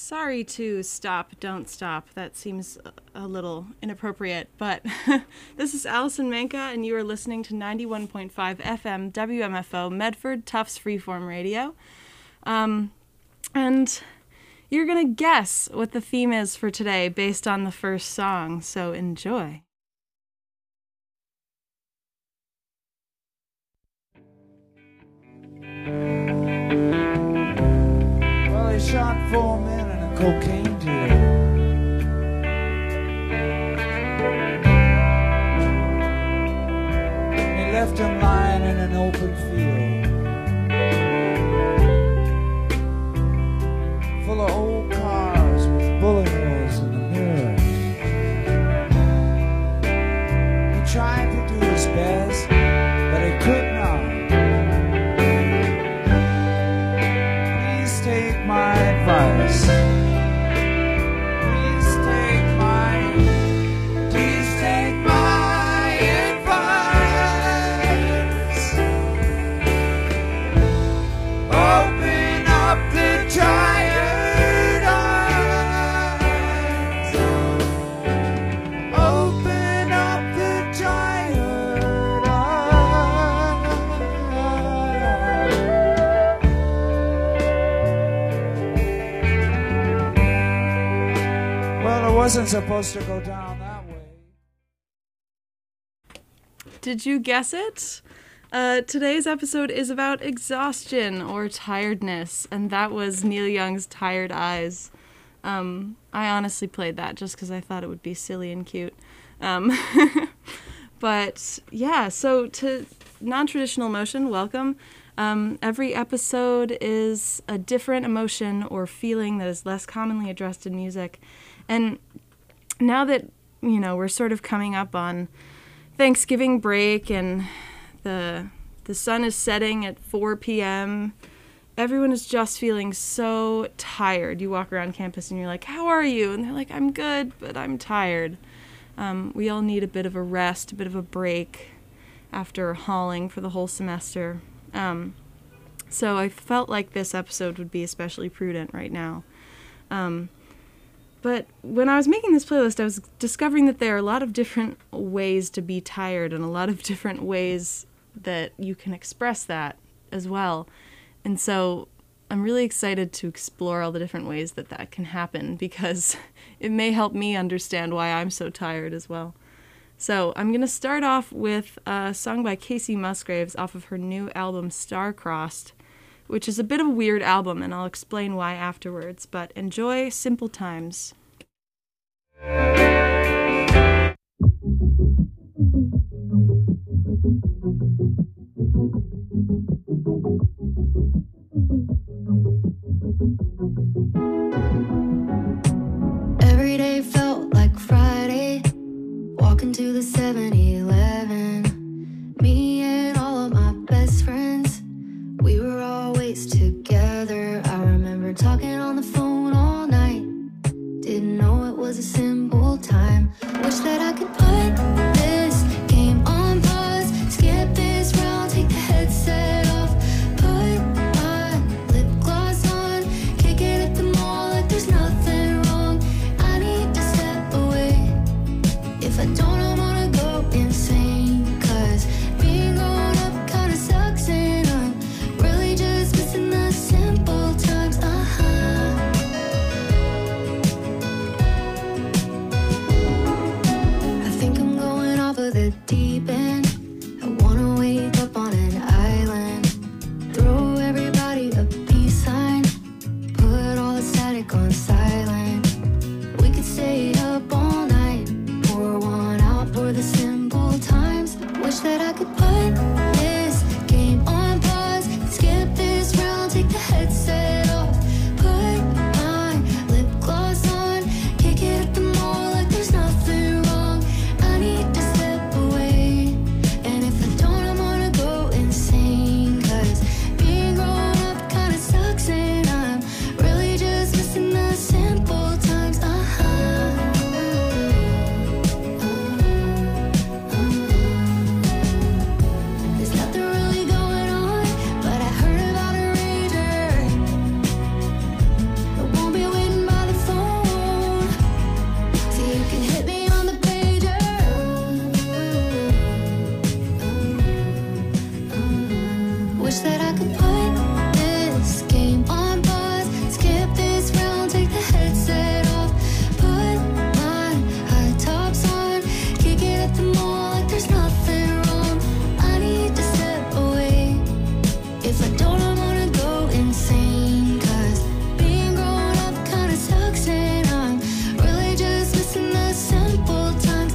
Sorry to stop, don't stop. That seems a little inappropriate, but this is Allison Manka, and you are listening to 91.5 FM WMFO Medford Tufts Freeform Radio. And you're going to guess what the theme is for today based on the first song, so enjoy. Well, he shot 4 men in a cocaine deal. He left him lying in an open field, full of old cars with bullet holes in the mirrors. He tried to do his best, but he could not. Please take my advice. Please take my advice. Open up the tired eyes. Open up the tired eyes. Well, it wasn't supposed to go down that way. Did you guess it? Today's episode is about exhaustion or tiredness, and that was Neil Young's Tired Eyes. I honestly played that just because I thought it would be silly and cute. But yeah, so to Non-Traditional Emotion, welcome. Every episode is a different emotion or feeling that is less commonly addressed in music. And now that, we're sort of coming up on Thanksgiving break and the sun is setting at 4 p.m., everyone is just feeling so tired. You walk around campus and you're like, how are you? And they're like, I'm good, but I'm tired. We all need a bit of a rest, a bit of a break after hauling for the whole semester. So I felt like this episode would be especially prudent right now. But when I was making this playlist, I was discovering that there are a lot of different ways to be tired and a lot of different ways that you can express that as well. And so I'm really excited to explore all the different ways that that can happen, because it may help me understand why I'm so tired as well. So I'm going to start off with a song by Kacey Musgraves off of her new album Star-Crossed, which is a bit of a weird album, and I'll explain why afterwards, but enjoy Simple Times. Every day felt like Friday, walking to the 7-Eleven. Me and all of my best friends, we were always together. I remember talking on the phone all night. Did Wish that I could put this game on pause, skip this round, take the headset off, put my high tops on, kick it at the mall like there's nothing wrong. I need to step away. If I don't, I'm gonna go insane, 'cause being grown up kinda sucks, and I'm really just missing the simple times.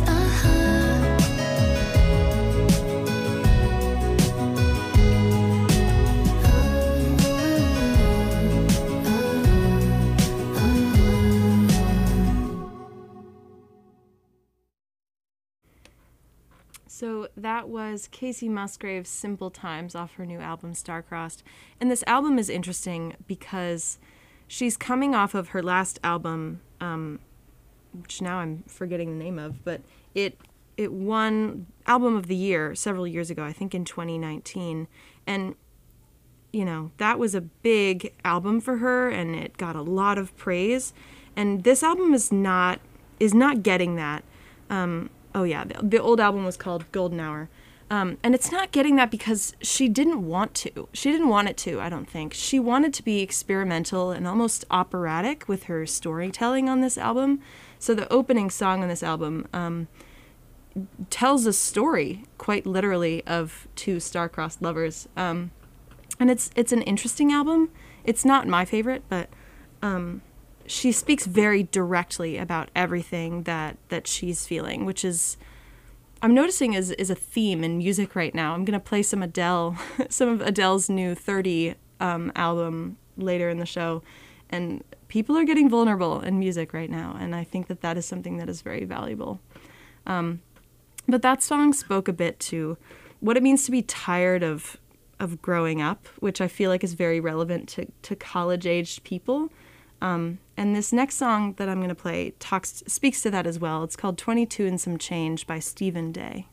So that was Kacey Musgrave's Simple Times off her new album Star-Crossed. And this album is interesting because she's coming off of her last album, which now I'm forgetting the name of, but it won Album of the Year several years ago, I think in 2019. And, you know, that was a big album for her, and it got a lot of praise. And this album is not getting that. The old album was called Golden Hour. And it's not getting that because she didn't want to. She didn't want it to, I don't think. She wanted to be experimental and almost operatic with her storytelling on this album. So the opening song on this album tells a story, quite literally, of two star-crossed lovers. And it's an interesting album. It's not my favorite, but she speaks very directly about everything that she's feeling, which is, I'm noticing is a theme in music right now. I'm going to play some Adele, some of Adele's new 30 album later in the show, and people are getting vulnerable in music right now, and I think that is something that is very valuable. But that song spoke a bit to what it means to be tired of growing up, which I feel like is very relevant to college-aged people. And this next song that I'm going to play speaks to that as well. It's called 22 and Some Change by Stephen Day.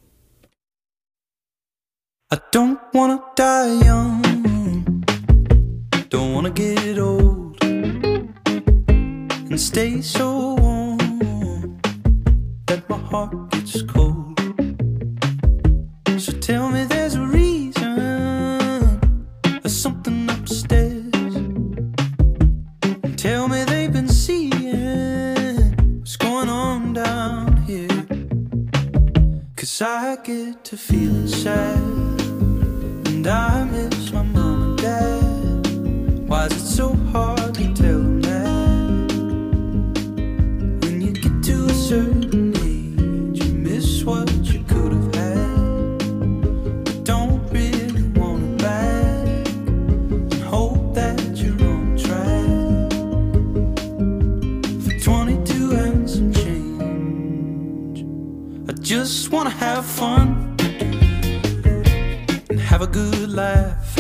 I don't want to die young, don't want to get old, and stay so warm that my heart gets cold. So tell me there's a reason, or something upstairs. Tell me they've been seeing what's going on down here. 'Cause I get to feeling sad, and I miss my mom and dad. Why is it so hard to tell them that? When you get to a certain age, you miss what you could have had, but don't really want it back, and hope that you're on track. 22 and some change, I just wanna have fun and have a good laugh.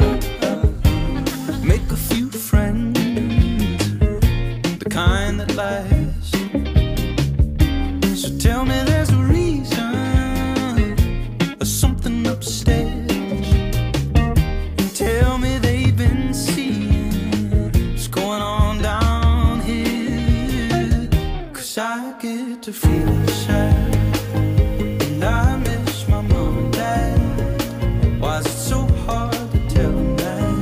Make a few friends, the kind that last. So tell me there's a reason, or something upstairs. Tell me they've been seeing what's going on down here. 'Cause I get to feeling sad, and I miss my mom and dad. Why is it so hard to tell them that?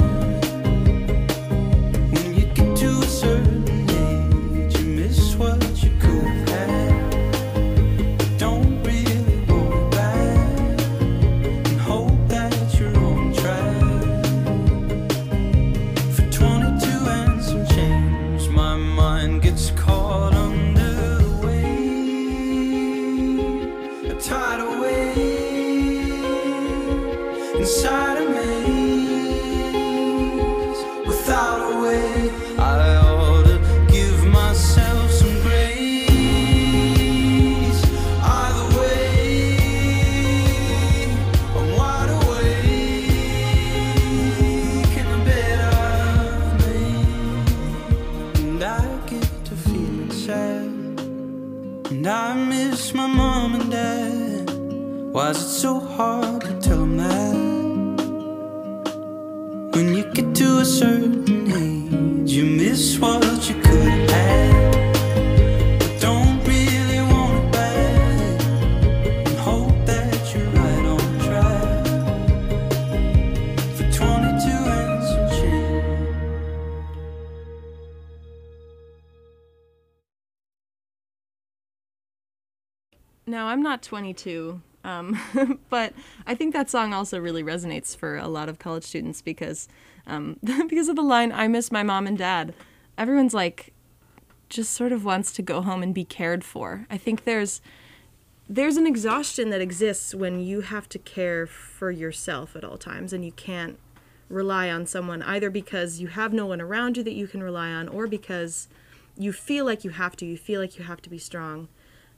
When you get to a certain age, you miss what you could have had, but don't really want it back, and hope that you're on track. For 22 and some change, my mind gets caught under the weight, a tidal wave inside a maze without a way. I ought to give myself some grace. Either way, I'm wide awake in the bed I've made, and I get to feeling sad, and I miss my mom and dad. Why is it so hard to tell them that? When you get to a certain age, you miss what you could have had, but don't really want it back, and hope that you're right on track. For 20 Now, I'm not 22, but I think that song also really resonates for a lot of college students because because of the line, "I miss my mom and dad." Everyone's like, just sort of wants to go home and be cared for. I think there's an exhaustion that exists when you have to care for yourself at all times and you can't rely on someone, either because you have no one around you that you can rely on or because you feel like you have to. You feel like you have to be strong.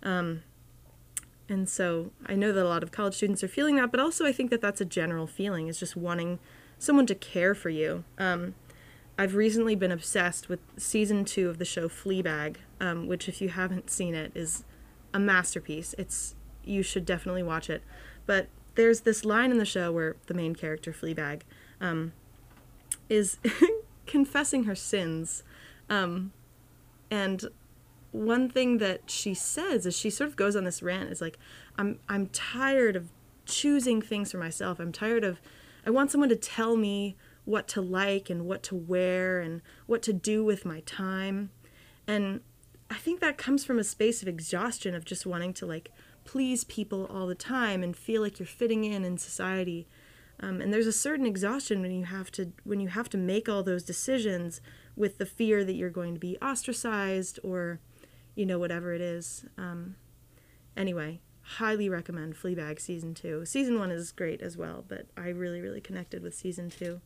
And so I know that a lot of college students are feeling that, but also I think that that's a general feeling, is just wanting someone to care for you. I've recently been obsessed with season 2 of the show Fleabag, which if you haven't seen it is a masterpiece. You should definitely watch it. But there's this line in the show where the main character, Fleabag, is confessing her sins. And one thing that she says is she sort of goes on this rant, is like, I'm tired of choosing things for myself. I want someone to tell me what to like and what to wear and what to do with my time. And I think that comes from a space of exhaustion of just wanting to like please people all the time and feel like you're fitting in society. And there's a certain exhaustion when you have to make all those decisions with the fear that you're going to be ostracized or, whatever it is. Anyway, highly recommend Fleabag season 2. Season 1 is great as well, but I really, really connected with season 2.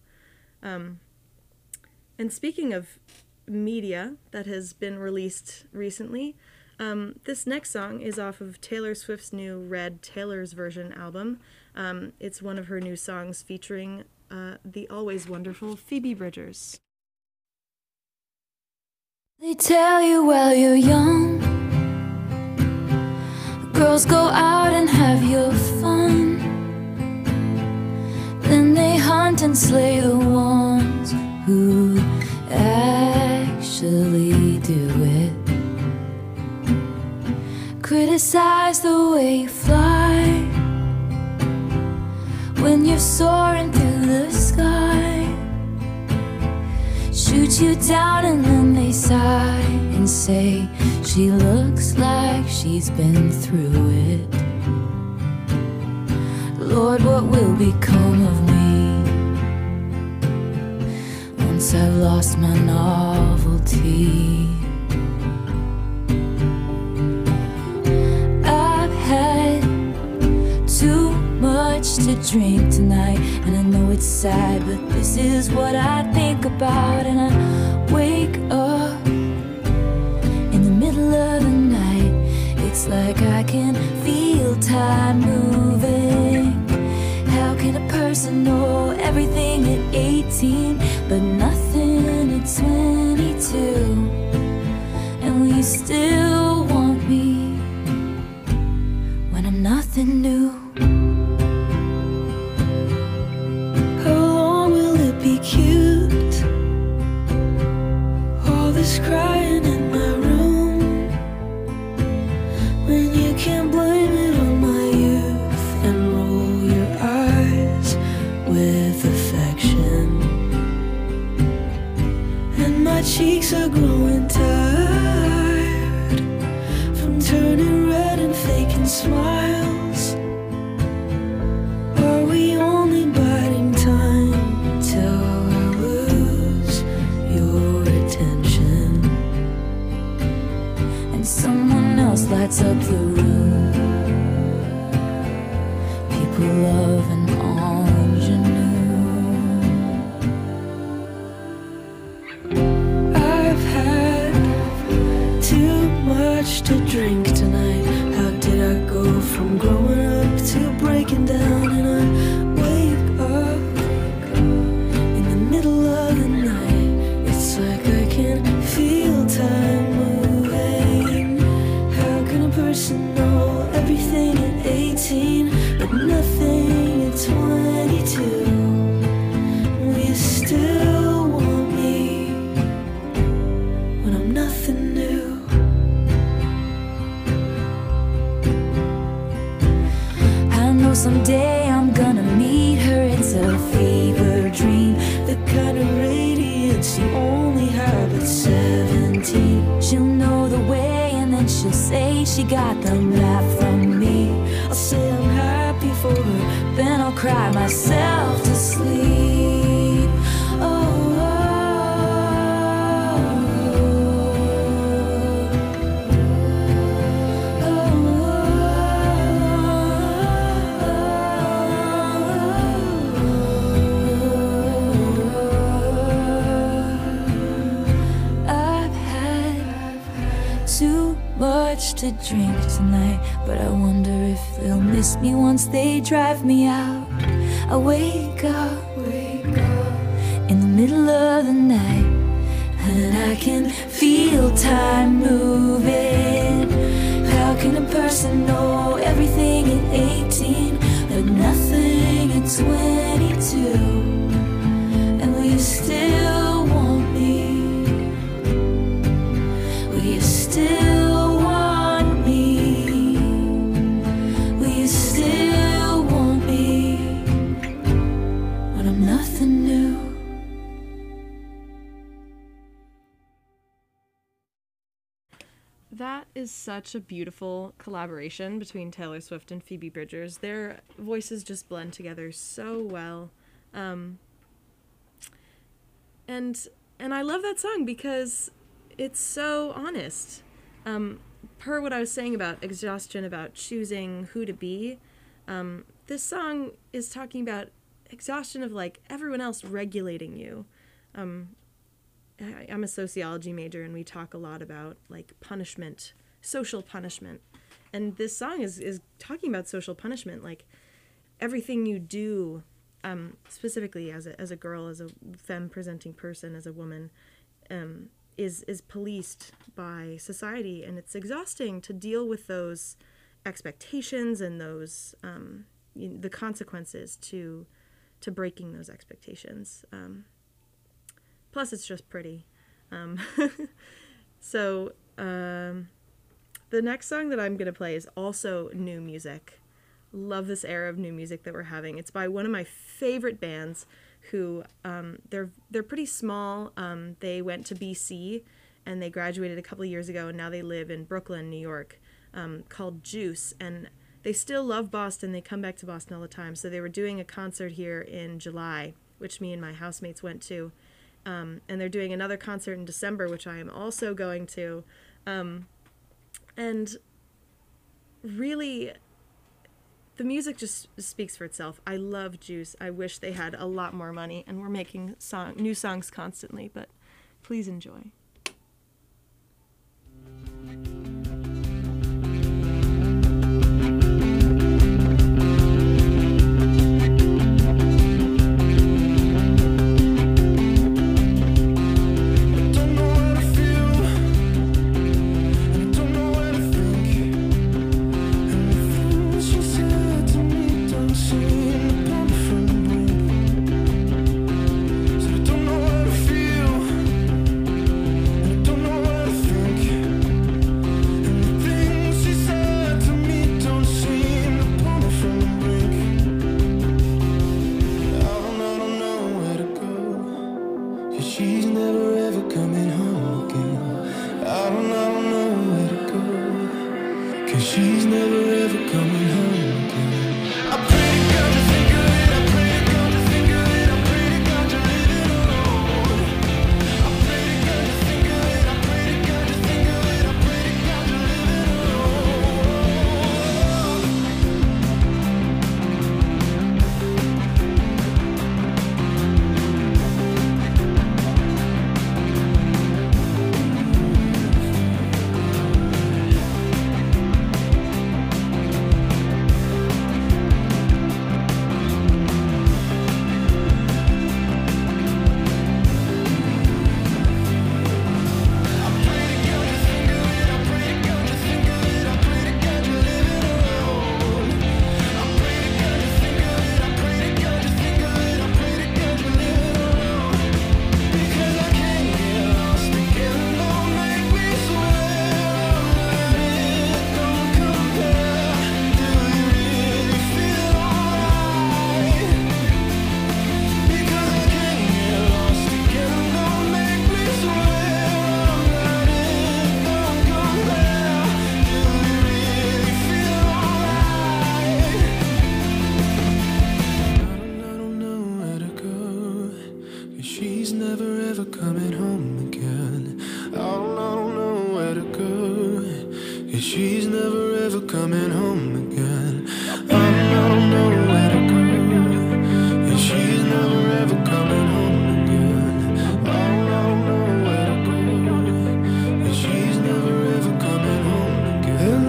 And speaking of media that has been released recently, this next song is off of Taylor Swift's new Red Taylor's Version album. It's one of her new songs featuring the always wonderful Phoebe Bridgers. They tell you while you're young, girls go out and have your fun. Then they hunt and slay the ones who actually do it. Criticize the way you fly when you're soaring through the sky. Shoot you down and then they sigh and say she looks like she's been through it. Lord, what will become of me once I've lost my novelty? I've had too much to drink tonight, and I know it's sad, but this is what I think about. And I wake up in the middle of the night, it's like I can feel time moving. How can a person know everything at 18 but nothing at 22? And will you still want me when I'm nothing new? Cute, all this crying in my room, when you can't blame it on my youth and roll your eyes with affection. And my cheeks are growing tired from turning red and faking smiles. Are we only biding time till someone else lights up the room? People love an ingenue. I've had too much to drink tonight. How did I go from growing up to breaking down? And I wake up in the middle of the night, it's like I can feel time moving. How can a person know everything at 18 but nothing at 22? Will you still want me when I'm nothing new? I know someday I'm gonna meet her. It's a fever dream, the kind of radiance you only have at 17. She'll know the way and then she'll say she got the map from me. to drink tonight, but I wonder if they'll miss me once they drive me out. I wake up in the middle of the night, and I can feel time moving. How can a person know everything at 18 but nothing at 22? And will you still want me? Will you still want me? Will you still want me when I'm nothing new? That is such a beautiful collaboration between Taylor Swift and Phoebe Bridgers. Their voices just blend together so well. And I love that song because it's so honest. Per what I was saying about exhaustion, about choosing who to be, this song is talking about exhaustion of like everyone else regulating you. I'm a sociology major, and we talk a lot about like punishment, social punishment. And this song is talking about social punishment, like everything you do, specifically as a girl, as a femme presenting person, as a woman, is policed by society, and it's exhausting to deal with those expectations and those the consequences to breaking those expectations. Plus, it's just pretty. So the next song that I'm going to play is also new music. Love this era of new music that we're having. It's by one of my favorite bands who, they're pretty small. They went to BC, and they graduated a couple of years ago, and now they live in Brooklyn, New York, called Juice. And they still love Boston. They come back to Boston all the time. So they were doing a concert here in July, which me and my housemates went to. And they're doing another concert in December, which I am also going to. And really, the music just speaks for itself. I love Juice. I wish they had a lot more money and were making new songs constantly, but please enjoy. And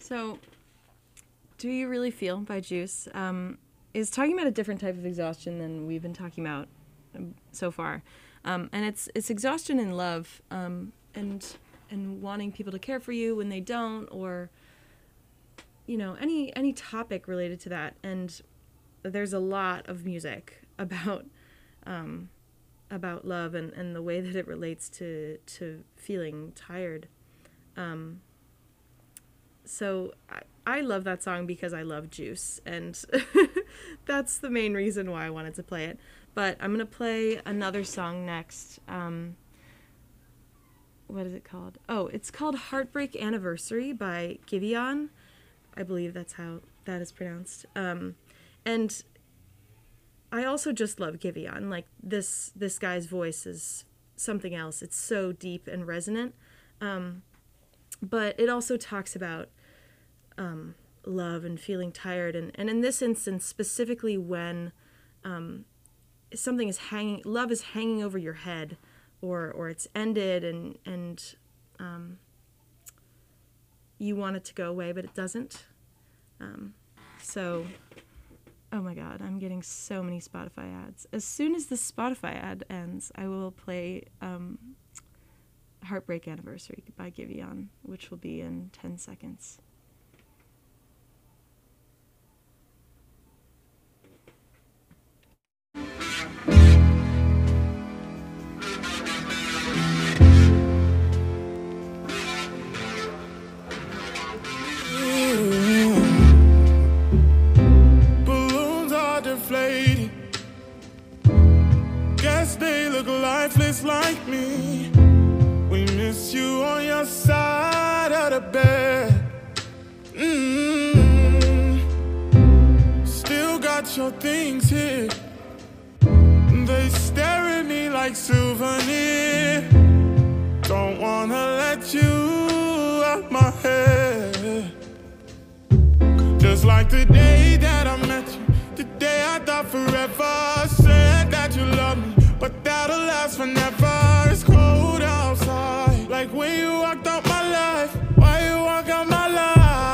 So, Do You Really Feel by Juice is talking about a different type of exhaustion than we've been talking about so far. And it's exhaustion in love, and wanting people to care for you when they don't, or, you know, any topic related to that. And there's a lot of music about love and the way that it relates to feeling tired. So I love that song because I love Juice, and that's the main reason why I wanted to play it. But I'm going to play another song next. What is it called? Oh, it's called Heartbreak Anniversary by Giveon. I believe that's how that is pronounced. And I also just love Giveon. Like, this guy's voice is something else. It's so deep and resonant. But it also talks about love and feeling tired. And in this instance, specifically when something is love is hanging over your head, or it's ended, and you want it to go away, but it doesn't. So, oh my God, I'm getting so many Spotify ads. As soon as the Spotify ad ends, I will play Heartbreak Anniversary by Giveon, which will be in 10 seconds. Balloons are deflating. Guess they look lifeless like me. We miss you on your side of the bed. Still got your things here. They stare at me like souvenir. Don't wanna let you out my head. Just like the day that I met you, the day I thought forever. Said that you love me, but that'll last forever. It's cold outside, like when you walked out my life. Why you walk out my life?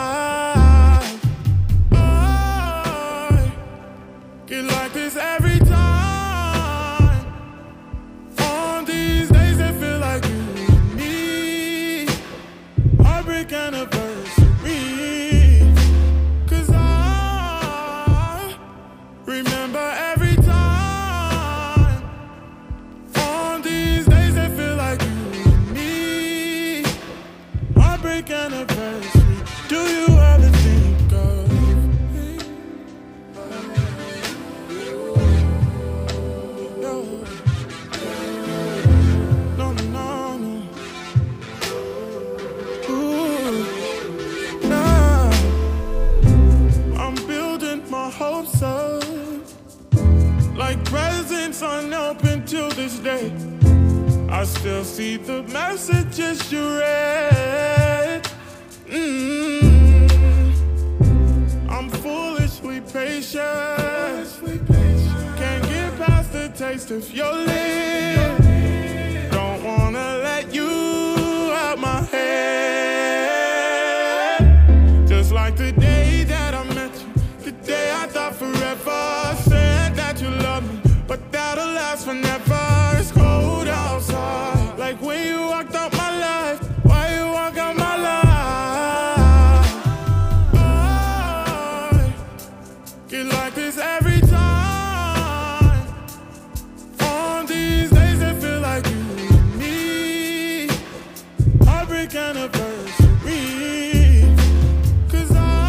I get like this every time. On these days that feel like you and me. Heartbreak anniversary. 'Cause I remember every time. On these days that feel like you and me. Heartbreak anniversary. Do you ever think of me? No, no, no, no. Ooh, nah. I'm building my hopes up, like presents unopened till this day. I still see the messages you read. I'm foolishly patient. Can't get past the taste of your lips. Don't wanna let you out my head. Just like the day that I met you, the day I thought forever. Said that you love me, but that'll last forever. It's cold outside, like when you walked out my life. Why you walk out my life? I get like this every time. On these days that feel like you and me. Heartbreak anniversary. 'Cause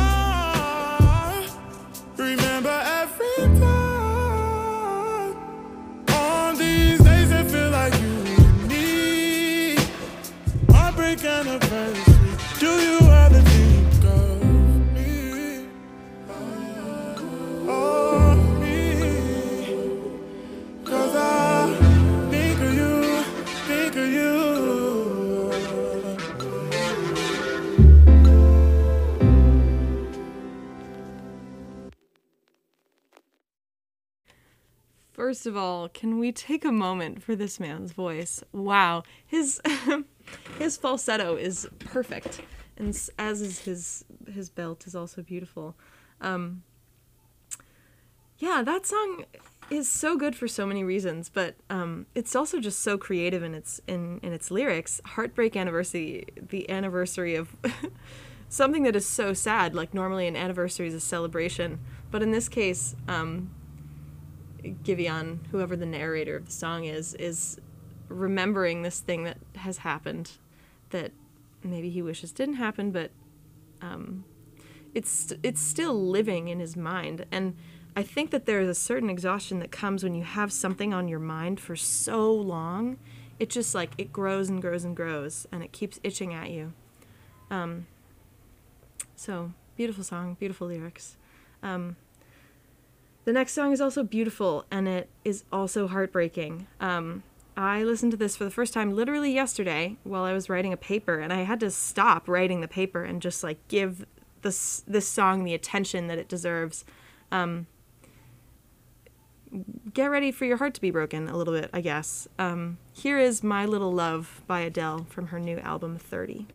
I remember every time. On these days that feel like you and me. Heartbreak anniversary. Do you ever think of me? Oh, me. 'Cause I think of you, think of you. First of all, can we take a moment for this man's voice? Wow, his his falsetto is perfect, and as is his belt is also beautiful. Yeah, that song is so good for so many reasons, but it's also just so creative in its lyrics. Heartbreak Anniversary, the anniversary of something that is so sad. Like normally an anniversary is a celebration, but in this case, Giveon, whoever the narrator of the song is remembering this thing that has happened that maybe he wishes didn't happen, but it's still living in his mind. And I think that there is a certain exhaustion that comes when you have something on your mind for so long. It just like, it grows and grows and grows, and it keeps itching at you. So, beautiful song, beautiful lyrics. The next song is also beautiful, and it is also heartbreaking. I listened to this for the first time literally yesterday while I was writing a paper, and I had to stop writing the paper and just like give this song the attention that it deserves. Get ready for your heart to be broken a little bit, I guess. Here is My Little Love by Adele from her new album 30.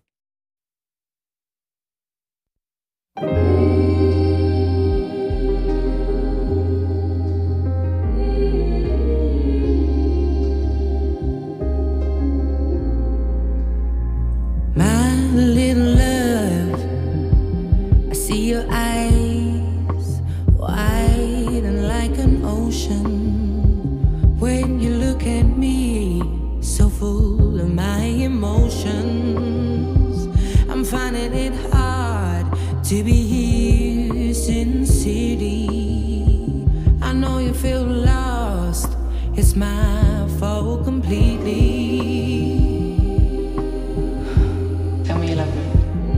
My little love, I see your eyes widen like an ocean when you look at me, so full of my emotions. I'm finding it hard to be here sincerely. I know you feel lost, it's my fault completely. Tell me you love me.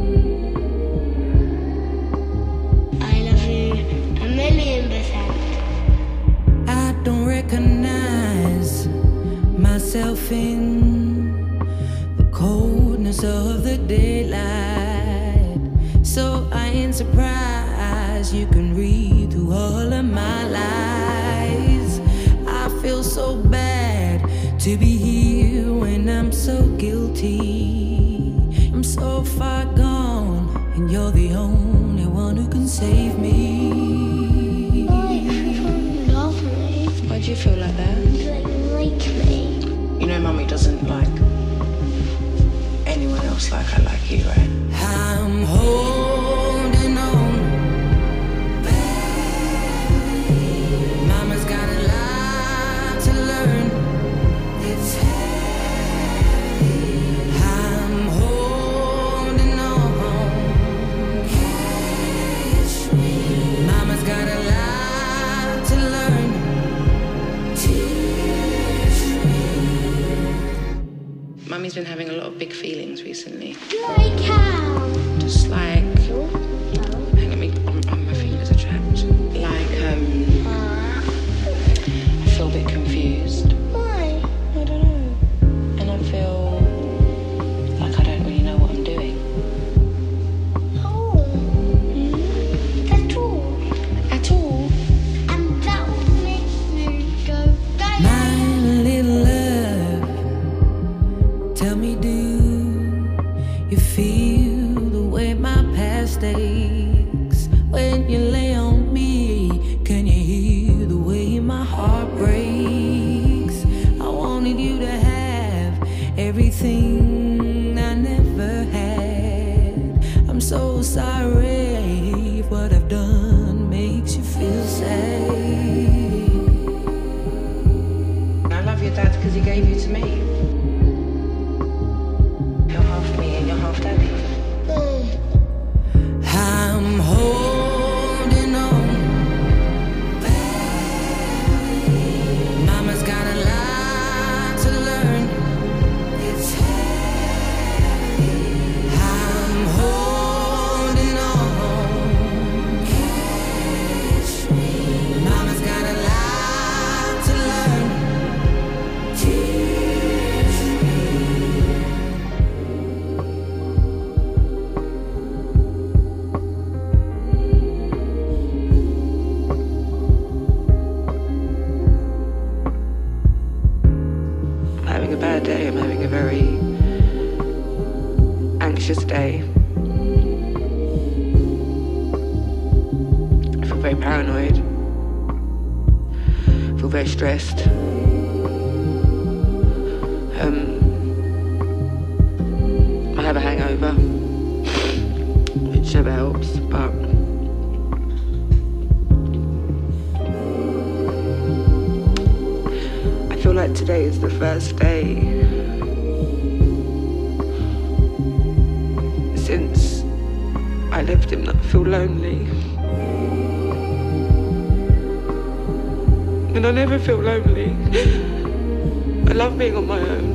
I love you 1,000,000%. I don't recognize myself in the coldness of the daylight, so I ain't surprised you can read through all of my lies. I feel so bad to be here when I'm so guilty. I'm so far gone, and you're the only one who can save me. You love me. Why'd you feel like that? You like me. You know Mummy doesn't like anyone else like I like you, right? I'm holding on. Mama's got a lot to learn. It's heavy. I'm holding on. Catch me. Mama's got a lot to learn. Teach me. Mummy's been having a lot of big feelings recently. Like how? Just like, No. hang on me, on my fingers are trapped. Like, I feel a bit confused. Why? I don't know. And I feel like I don't really know what I'm doing. Oh. That's all. At all. And that will make me go back. My little love, tell me, do you feel the way my past aches when you lay on me? Can you hear the way my heart breaks? I wanted you to have everything I never had. I'm so sorry if what I've done makes you feel sad. I love your dad because he gave you to me. You're half me and you're half daddy. I'm holding on. Mama's got a lot to learn. It's heavy. I'm holding on. Catch me. Mama's got a lot to learn. Teach me. Having a bad day. I'm having a very anxious day. very paranoid. I feel very stressed. I have a hangover, which never helps, but I feel like today is the first day since I left him that I feel lonely. And I never feel lonely. I love being on my own.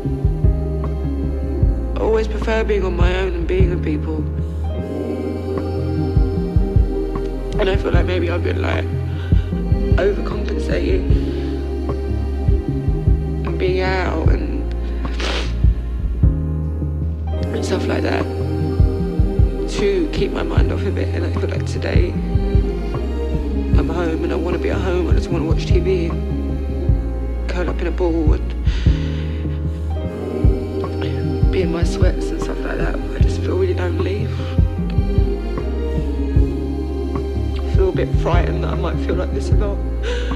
I always prefer being on my own and being with people. And I feel like maybe I've been like overcompensating and being out and stuff like that to keep my mind off of it. And I feel like today I'm home and I want to be at home. I just want to watch TV and curl up in a ball and be in my sweats and stuff like that. I just feel really lonely. I feel a bit frightened that I might feel like this a lot.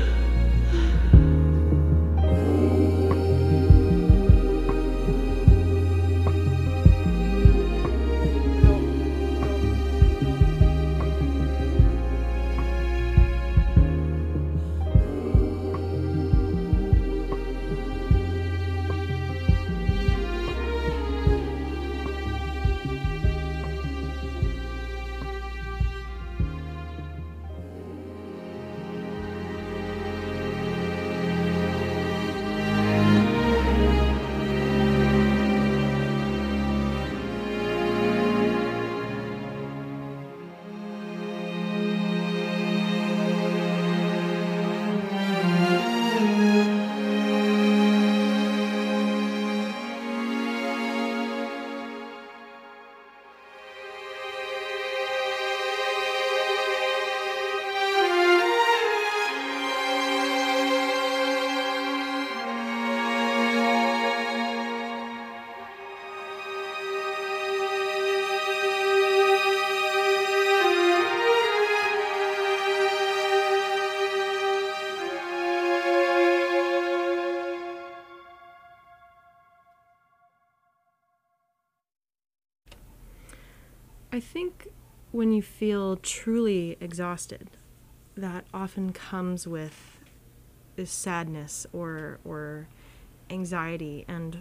I think when you feel truly exhausted, that often comes with this sadness or anxiety, and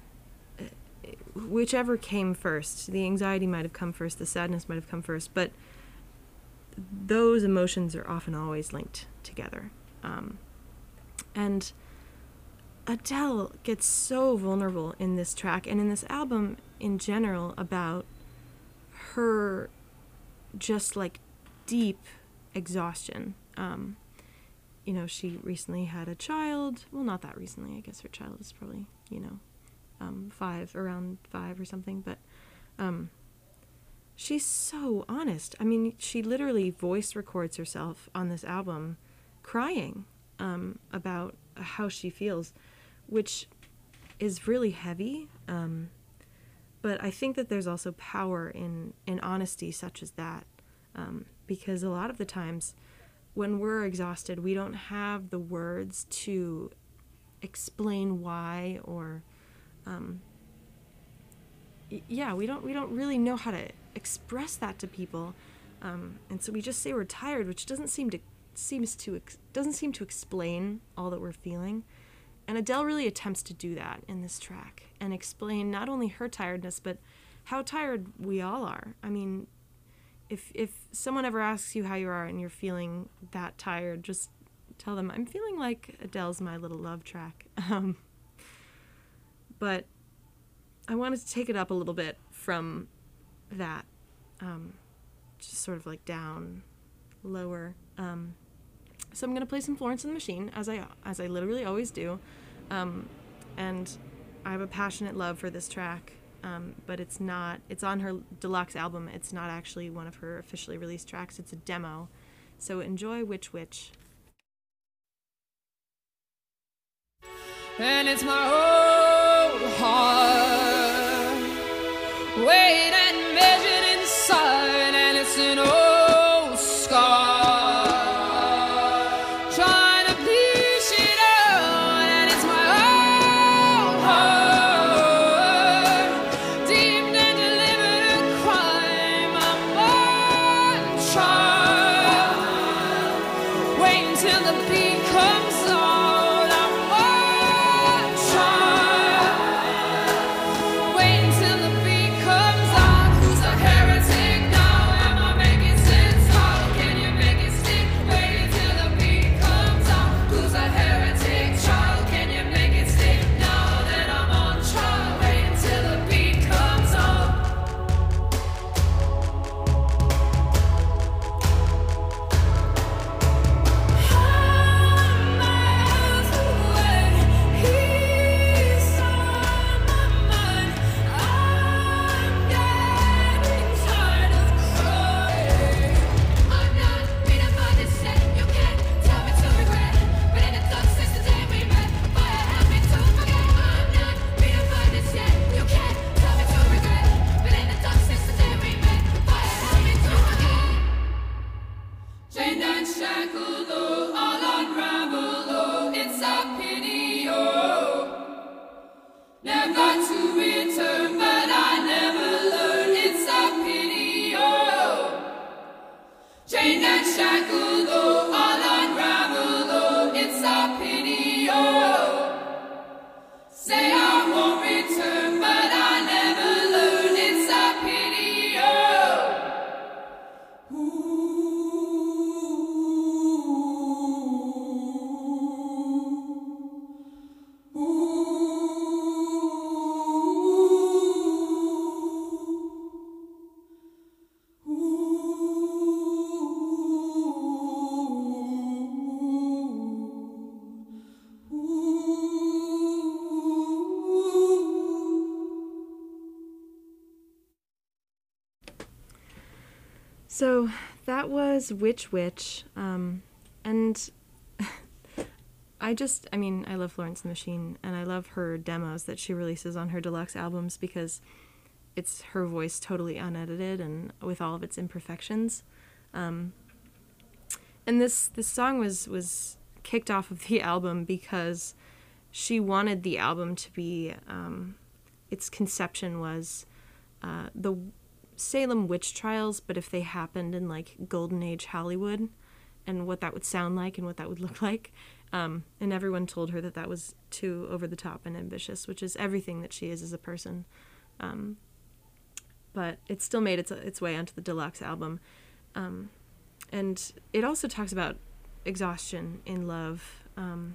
whichever came first, the anxiety might have come first, the sadness might have come first, but those emotions are often always linked together. And Adele gets so vulnerable in this track and in this album in general about her just like deep exhaustion. You know, she recently had a child. Well, not that recently. I guess her child is probably, around 5 or something. But she's so honest. I mean, she literally voice records herself on this album crying about how she feels, which is really heavy. But I think that there's also power in honesty such as that, because a lot of the times when we're exhausted, we don't have the words to explain why, or we don't really know how to express that to people, and so we just say we're tired, which doesn't seem to explain all that we're feeling. And Adele really attempts to do that in this track and explain not only her tiredness, but how tired we all are. I mean, if someone ever asks you how you are and you're feeling that tired, just tell them, I'm feeling like Adele's My Little Love track. But I wanted to take it up a little bit from that, just sort of like down, lower. So I'm going to play some Florence and the Machine, as I literally always do. And I have a passionate love for this track, but it's on her deluxe album. It's not actually one of her officially released tracks. It's a demo. So enjoy Witch Witch. And it's my whole heart weighed and measured inside, and it's an old scar. So that was Witch Witch, and I love Florence and the Machine, and I love her demos that she releases on her deluxe albums because it's her voice totally unedited and with all of its imperfections. And this song was kicked off of the album because she wanted the album to be, its conception was the Salem witch trials, but if they happened in like Golden Age Hollywood, and what that would sound like and what that would look like. And everyone told her that was too over the top and ambitious, which is everything that she is as a person. But it still made its way onto the deluxe album. And it also talks about exhaustion in love. And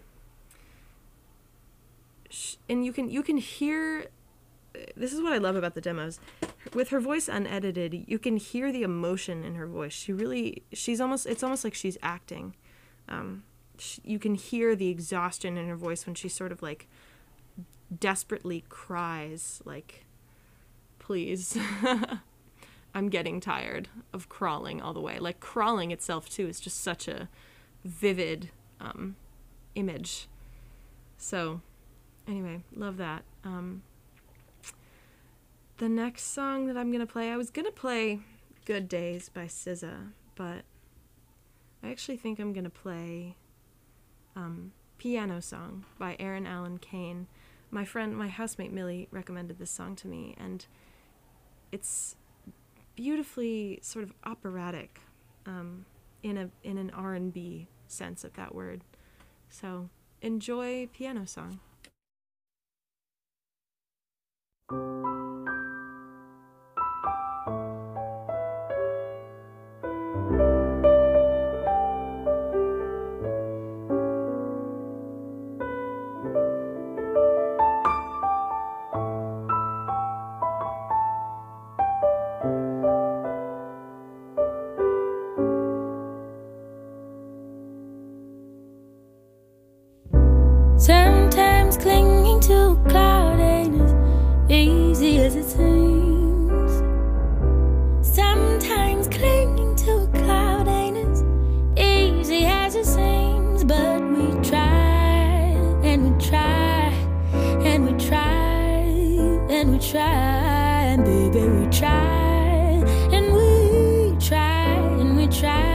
you can hear, this is what I love about the demos. With her voice unedited, you can hear the emotion in her voice. It's almost like she's acting. You can hear the exhaustion in her voice when she sort of like desperately cries, like, please, I'm getting tired of crawling all the way. Like, crawling itself too is just such a vivid image. So anyway, love that. The next song that I'm going to play, I was going to play Good Days by SZA, but I actually think I'm going to play Piano Song by Aaron Allen Kane. My housemate Millie recommended this song to me, and it's beautifully sort of operatic in an R&B sense of that word. So enjoy Piano Song. Sometimes clinging to a cloud ain't as easy as it seems. Sometimes clinging to a cloud ain't as easy as it seems. But we try, and we try, and we try, and we try, and baby we try, and we try, and we try.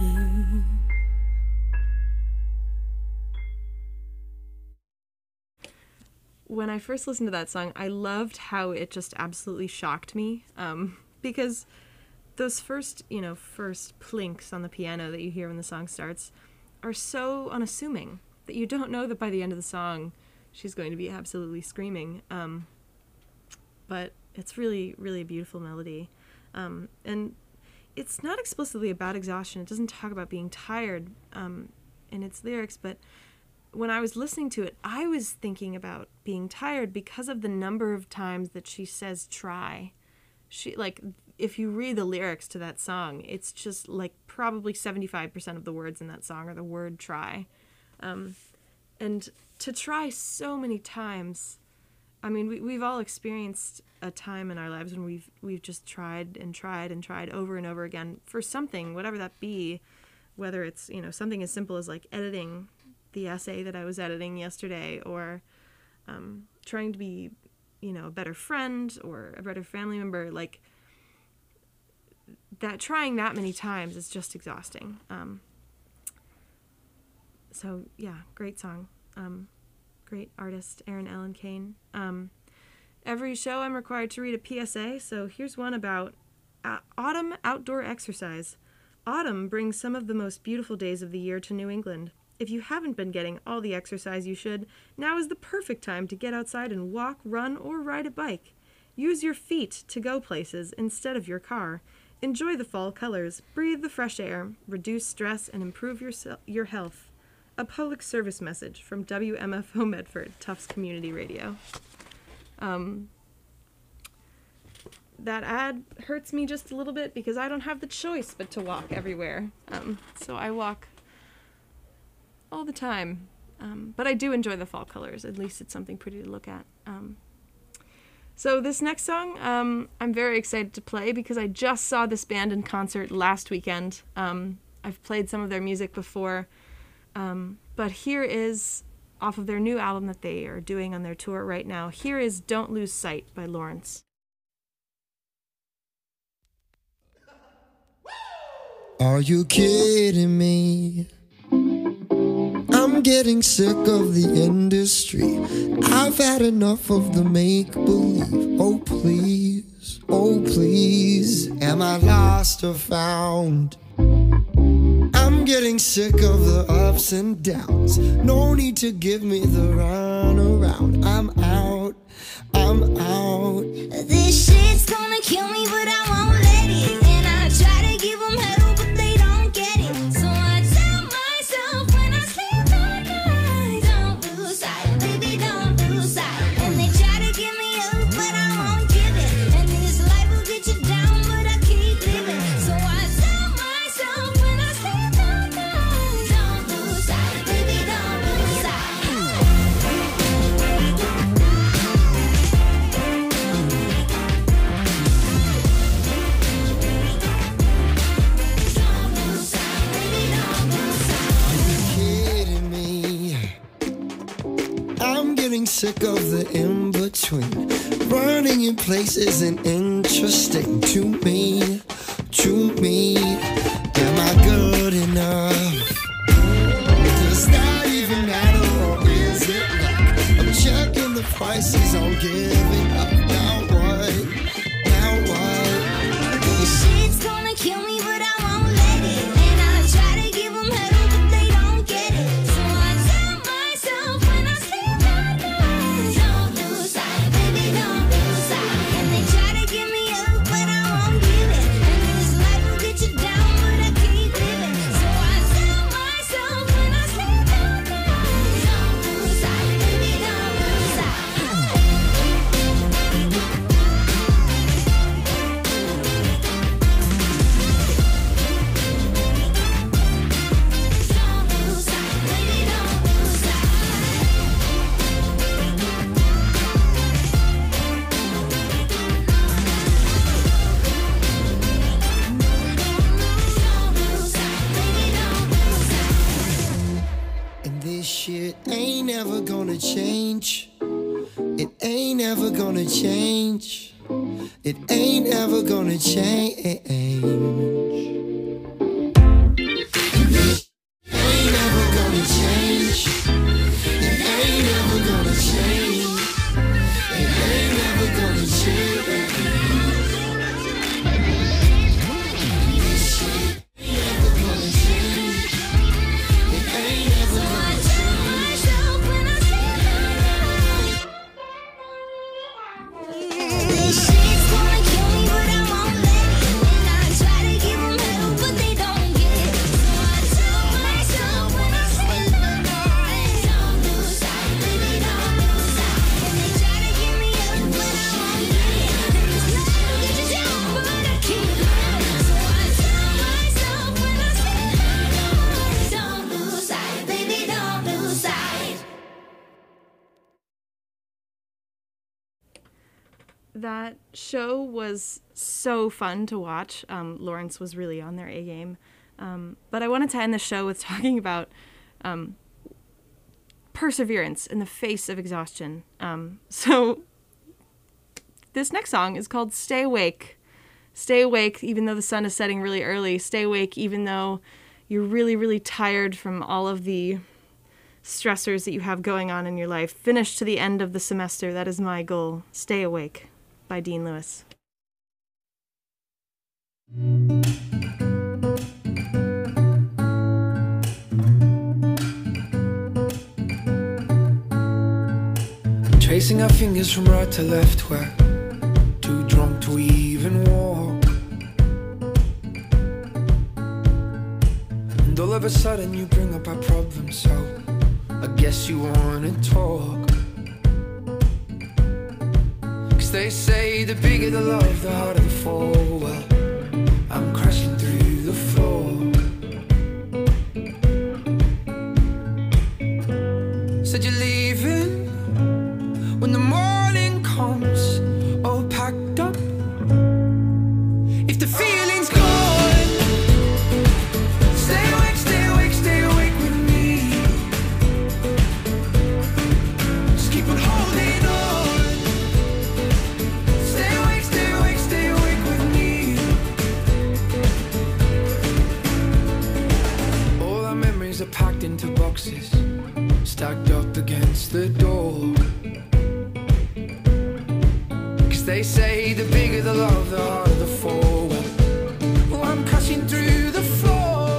When I first listened to that song, I loved how it just absolutely shocked me, because those first plinks on the piano that you hear when the song starts are so unassuming that you don't know that by the end of the song she's going to be absolutely screaming. But it's really, really a beautiful melody. And it's not explicitly about exhaustion. It doesn't talk about being tired in its lyrics, but when I was listening to it, I was thinking about being tired because of the number of times that she says try. If you read the lyrics to that song, it's just like probably 75% of the words in that song are the word try. And to try so many times, I mean, we've all experienced a time in our lives when we've just tried and tried and tried over and over again for something, whatever that be, whether it's, something as simple as like editing the essay that I was editing yesterday, or trying to be, a better friend or a better family member. Like, that trying that many times is just exhausting. So yeah, great song. Great artist, Erin Ellen Kane. Every show I'm required to read a PSA, so here's one about autumn outdoor exercise. Autumn brings some of the most beautiful days of the year to New England. If you haven't been getting all the exercise you should, now is the perfect time to get outside and walk, run, or ride a bike. Use your feet to go places instead of your car. Enjoy the fall colors, breathe the fresh air, reduce stress, and improve your health. A public service message from WMFO Medford, Tufts Community Radio. That ad hurts me just a little bit because I don't have the choice but to walk everywhere. So I walk all the time. But I do enjoy the fall colors. At least it's something pretty to look at. So this next song, I'm very excited to play because I just saw this band in concert last weekend. I've played some of their music before. But here is, off of their new album that they are doing on their tour right now, here is Don't Lose Sight by Lawrence. Are you kidding me? I'm getting sick of the industry. I've had enough of the make-believe. Oh please, am I lost or found? I'm getting sick of the ups and downs. No need to give me the runaround. I'm out. This shit's gonna kill me, but I won't let it. And I try to give them hell, but they don't get it. So I tell myself when I sleep at night, don't lose sight, baby, don't lose sight. And they try to give me up, but I won't give it. And this life will get you down, but I keep living. So I tell myself when I sleep at night, don't lose sight, baby, don't lose sight. Getting sick of the in-between. Running in places isn't interesting to me. Am I good enough? Does that even matter, or is it luck? I'm checking the prices on giving up. Now what? This shit's gonna kill me, but I won't let it. And I try to give them hell, but they don't get it. So I tell myself when I sleep at night, don't lose sight, baby, don't lose sight. And they try to give me up, but I won't give it. And this life will get you down, but I keep living. So I tell myself when I sleep at night, don't lose sight, baby, don't lose sight. And this shit ain't ever gonna change. It ain't ever gonna change. It ain't ever gonna change. that show was so fun to watch. Lawrence was really on their A game. But I wanted to end the show with talking about perseverance in the face of exhaustion. So this next song is called Stay Awake. Stay awake even though the sun is setting really early. Stay awake even though you're really, really tired from all of the stressors that you have going on in your life. Finish to the end of the semester. That is my goal. Stay Awake by Dean Lewis. Tracing our fingers from right to left, we're too drunk to even walk. And all of a sudden you bring up our problems, so I guess you wanna talk. 'Cause they say the bigger the love, the harder the fall. Well, I'm crashing through the floor. Said you're leaving when the morning comes, all packed up. If the feeling's gone, stay awake, stay awake, stay awake with me. Just keep on holding on. Stay awake, stay awake, stay awake with me. All our memories are packed into boxes, stacked up against the door. They say the bigger the love, the harder the fall. Oh, I'm crashing through the floor.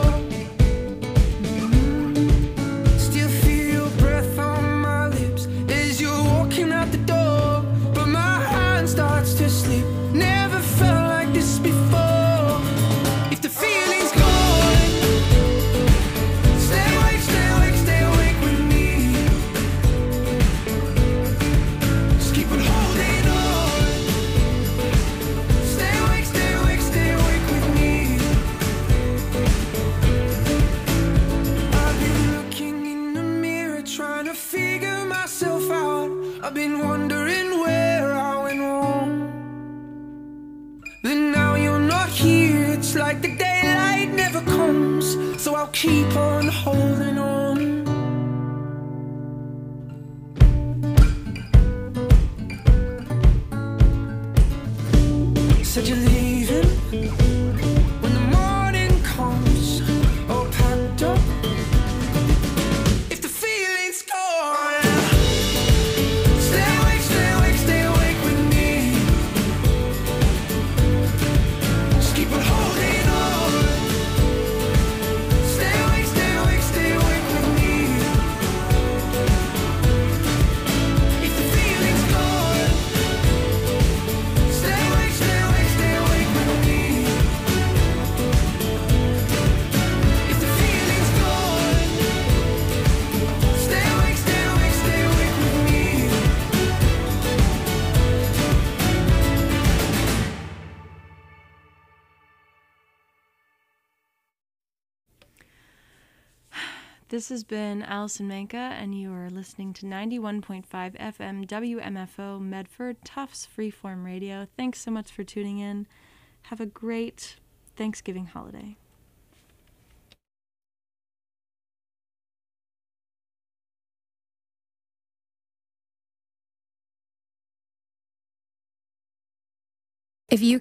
Still feel your breath on my lips as you're walking out the door. But my hand starts to slip. Never felt like this before. If the feeling's gone, stay awake, stay awake, stay awake with me. Just keep on holding on. I've been wondering where I went wrong. But now you're not here. It's like the daylight never comes. So I'll keep on holding on. Said you're leaving when the morning comes, all packed up. If the feeling's gone, This has been Allison Manka, and you are listening to 91.5 FM WMFO Medford Tufts Freeform Radio. Thanks so much for tuning in. Have a great Thanksgiving holiday. If you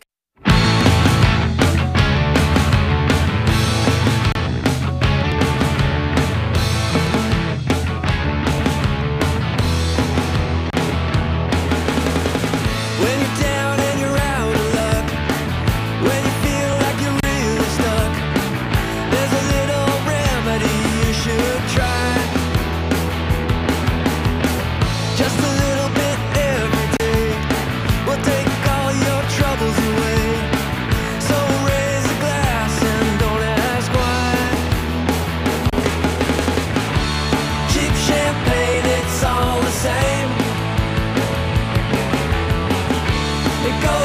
it goes